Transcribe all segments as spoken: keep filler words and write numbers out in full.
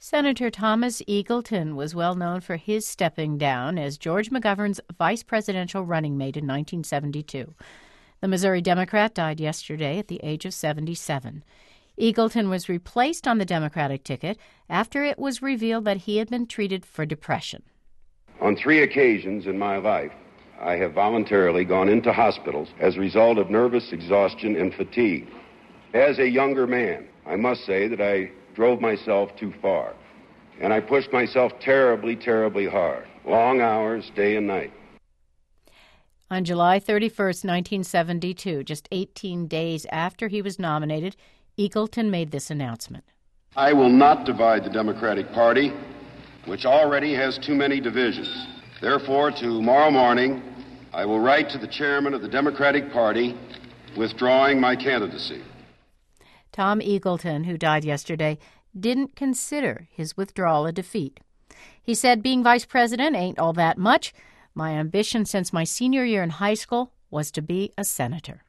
Senator Thomas Eagleton was well known for his stepping down as George McGovern's vice presidential running mate in nineteen seventy-two. The Missouri Democrat died yesterday at the age of seventy-seven. Eagleton was replaced on the Democratic ticket after it was revealed that he had been treated for depression. On three occasions in my life, I have voluntarily gone into hospitals as a result of nervous exhaustion and fatigue. As a younger man, I must say that I drove myself too far, and I pushed myself terribly, terribly hard, long hours, day and night. On July thirty-first, nineteen seventy-two, just eighteen days after he was nominated, Eagleton made this announcement. I will not divide the Democratic Party, which already has too many divisions. Therefore, tomorrow morning, I will write to the chairman of the Democratic Party withdrawing my candidacy. Tom Eagleton, who died yesterday, didn't consider his withdrawal a defeat. He said, "Being vice president ain't all that much. My ambition since my senior year in high school was to be a senator."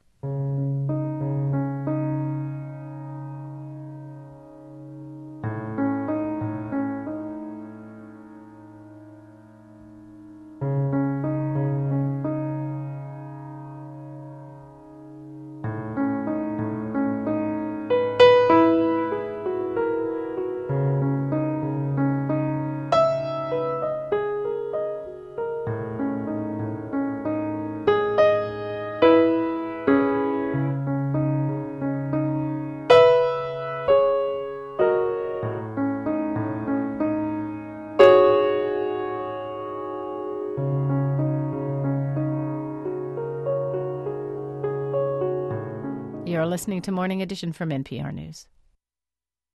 You're listening to Morning Edition from N P R News.